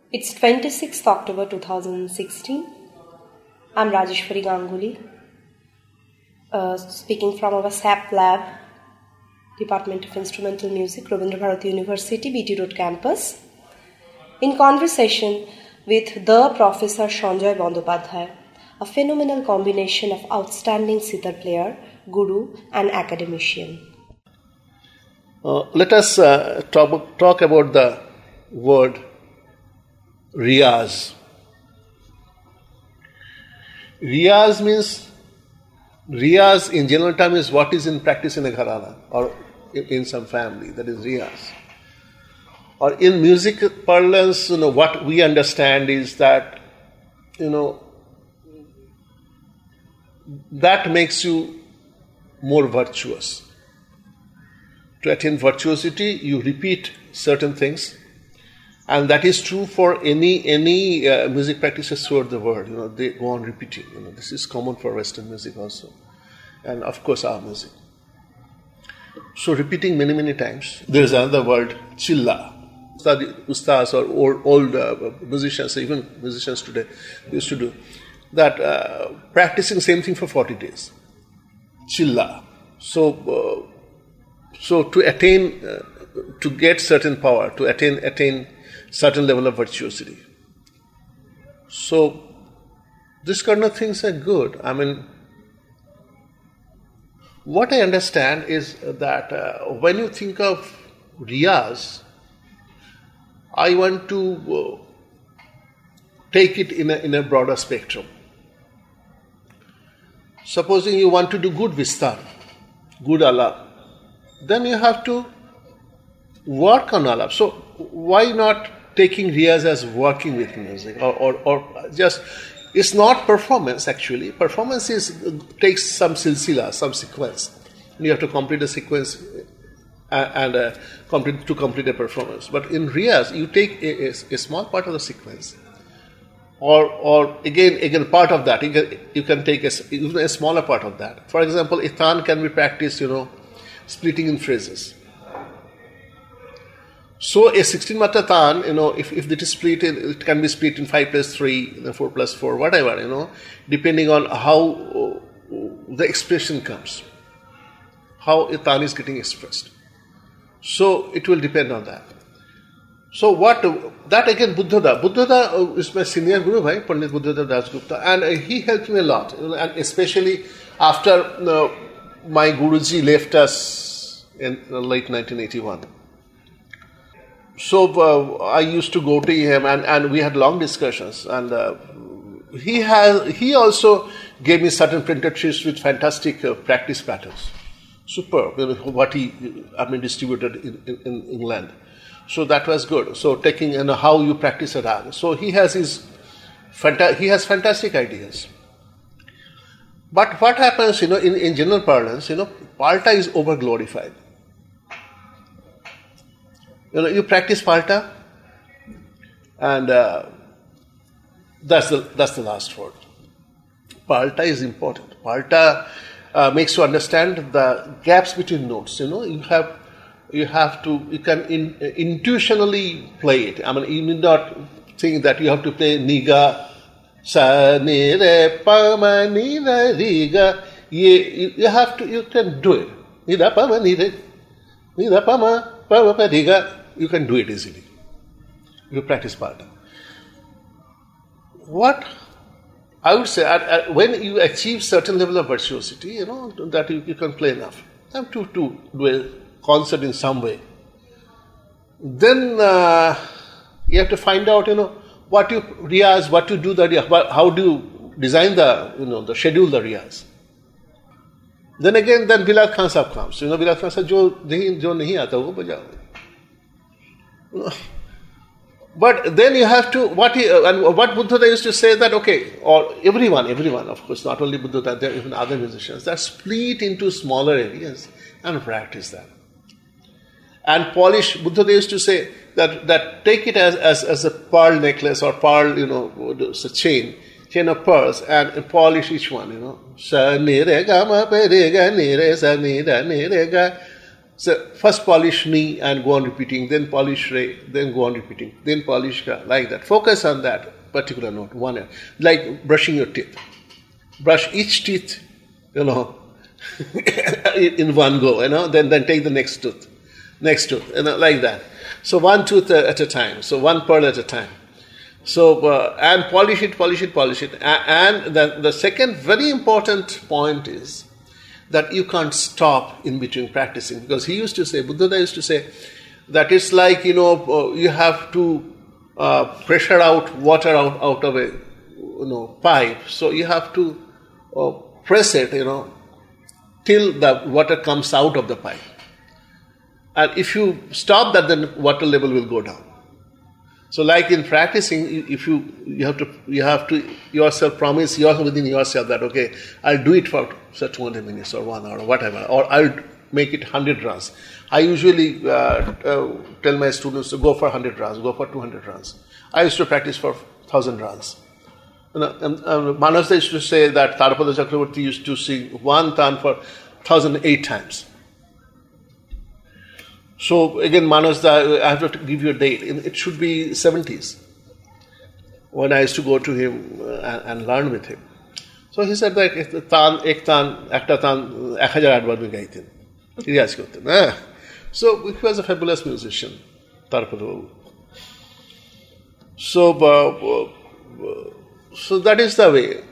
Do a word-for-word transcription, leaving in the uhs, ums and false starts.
It's twenty-sixth October two thousand sixteen. I'm Rajeshwari Ganguly, uh, speaking from our S A P lab, Department of Instrumental Music, Rabindra Bharati University, B T Road campus, in conversation with the Professor Sanjay Bandopadhyay, a phenomenal combination of outstanding sitar player, guru and academician. Uh, let us uh, talk, talk about the word Riyaz. Riyaz means, Riyaz in general term is what is in practice in a gharana or in, in some family, that is Riyaz. Or in music parlance, you know, what we understand is that, you know, that makes you more virtuous. To attain virtuosity, you repeat certain things. And that is true for any any uh, music practices throughout the world. You know, they go on repeating. You know, this is common for Western music also, and of course our music. So repeating many many times. There is another word, chilla. Ustads or old, old uh, musicians, even musicians today, used to do that. Uh, practicing same thing for forty days. Chilla. So uh, so to attain, uh, to get certain power, to attain attain. certain level of virtuosity. So, this kind of things are good. I mean, what I understand is that uh, when you think of Riyaz, I want to uh, take it in a, in a broader spectrum. Supposing you want to do good vistar, good alap, then you have to work on alap. So, why not taking Riyaz as working with music, or, or, or just, it's not performance actually. Performance is takes some silsila, some sequence. You have to complete a sequence and, and uh, complete to complete a performance. But in Riyaz, you take a, a, a small part of the sequence, or or again again part of that. You can, you can take a, even a smaller part of that. For example, Ithan can be practiced, you know, splitting in phrases. So a sixteen matra tan, you know, if, if it is split, in, it can be split in five plus three, four plus four, whatever, you know, depending on how the expression comes, how a tan is getting expressed. So it will depend on that. So what, that again, Buddhada. Buddhada is my senior guru, bhai, Pandit Buddhada Dasgupta, and he helped me a lot, and especially after uh, my Guruji left us in late nineteen eighty-one. So uh, I used to go to him, and, and we had long discussions. And uh, he has he also gave me certain printed sheets with fantastic uh, practice patterns, superb. You know, what he I mean distributed in, in, in England. So that was good. So taking you know how you practice a rag. So he has his fanta- he has fantastic ideas. But what happens, you know, in, in general parlance, you know, Palta is over glorified. You know, you practice Palta, and uh, that's the that's the last word. Palta is important. Palta uh, makes you understand the gaps between notes. You know, you have you have to you can in, uh, intuitionally play it. I mean, you need not think that you have to play niga, sa ni re pa ma ni re ri ga. You, you have to you can do it. Ni da pa ma ni re, ni da pa ma pa ma pa ri ga. You can do it easily. You practice Palta. What I would say, at, at, when you achieve certain level of virtuosity, you know, that you, you can play enough. Have to, to do a concert in some way. Then uh, you have to find out, you know, what you Riyaz, what you do the Riyaz, how do you design the, you know, the schedule the Riyaz. Then again, then Bilal Khan Sahab comes. You know, Bilal Khan Sahab, jo nahi, jo nahi aata, wo bajao. But then you have to, what he, and what Buddhada used to say that, okay, or everyone, everyone, of course, not only Buddhada, there are even other musicians, that split into smaller areas and practice that. And polish, Buddhada used to say that, that take it as, as, as a pearl necklace or pearl, you know, it's a chain, chain of pearls, and polish each one, you know. Sa ni re ga ma pe re ga ni re sa ni da ni re ga. So first polish ni and go on repeating, then polish re, then go on repeating, then polish ka, like that. Focus on that particular note, one, like brushing your teeth. Brush each teeth, you know, in one go, you know, then, then take the next tooth, next tooth, you know, like that. So one tooth at a time, so one pearl at a time. So, uh, and polish it, polish it, polish it. And the, the second very important point is that you can't stop in between practicing. Because he used to say, Buddha used to say, that it's like, you know, uh, you have to uh, pressure out water out, out of a, you know, pipe. So you have to uh, press it, you know, till the water comes out of the pipe. And if you stop that, then water level will go down. So, like in practicing, if you you have to you have to yourself promise yourself within yourself that okay, I'll do it for say two hundred minutes or one hour or whatever, or I'll make it one hundred runs. I usually uh, uh, tell my students to go for one hundred runs, go for two hundred runs. I used to practice for one thousand runs. You know, and, and Manas used to say that Tarapada Chakravarti used to sing one tan for one thousand eight times. So again, Manas, I have to give you a date. It should be seventies when I used to go to him and, and learn with him. So he said that tan, ek tan, ekta tan, ek hajar aatbar mein gaiten. Riyaz korten. So he was a fabulous musician, Tarapada Babu. So, uh, uh, so that is the way.